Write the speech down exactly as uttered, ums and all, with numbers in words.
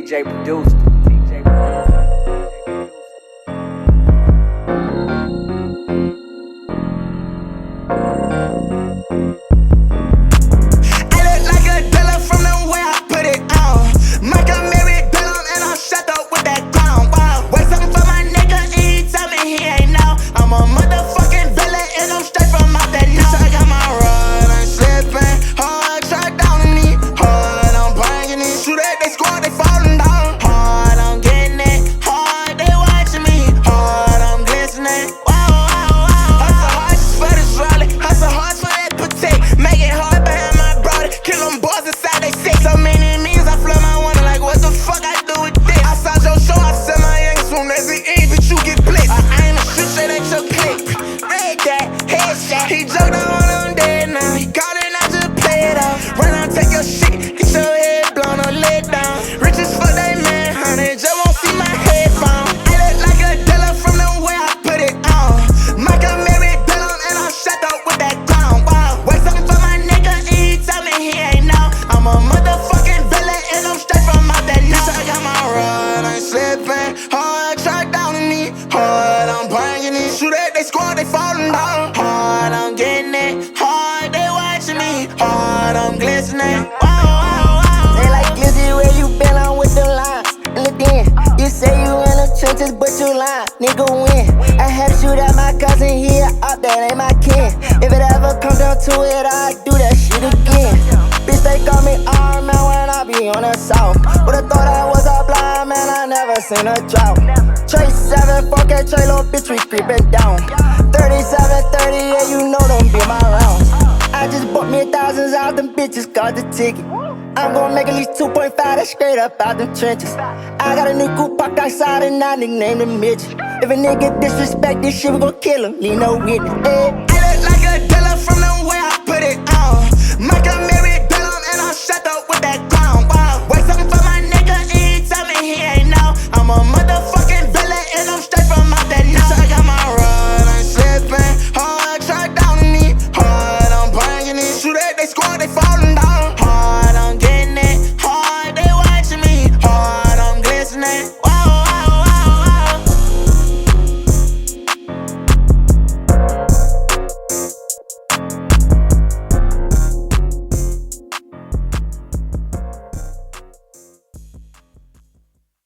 J produced. D J produced. He joked, I want him dead now. He callin', I just play it off. Run out, take your shit, get your head blown or laid down. Rich as fuck, they man, honey, just won't see my headphone. I look like a dealer from the way I put it on. Michael Mary Dillon, and I'm shut up with that crown. Wow, wait something for my nigga, and he tell me he ain't know. I'm a motherfucking villain, and I'm straight from out that nose. I got my rod, I ain't slipping. Hard, try down on me. Hard, I'm bringing it. Shoot at they squad, they falling down. Hard, I'm getting it. Hard, they watching me. Hard, I'm glistening. Wow, wow, wow. They like Glizzy, where you been on with the lines. Look then, you say you in the trenches, but you lying. Nigga win. I had to shoot at my cousin here, up that ain't my kin. If it ever comes down to it, I do that shit again. Bitch, they call me Iron Man when I be on the south. Would've thought I was a blind man, I never seen a drought. Trace seven, four K, Trey, little bitch, we creepin' down. thirty-seven, thirty-eight, you know them be my rounds. I just bought me thousands out, them bitches got the ticket. I'm gon' make at least two point five, that's straight up out them trenches. I got a new coupe parked outside and I nicknamed him Midget. If a nigga disrespect this shit, we gon' kill him, need no witness. Hey. I look like a dealer from the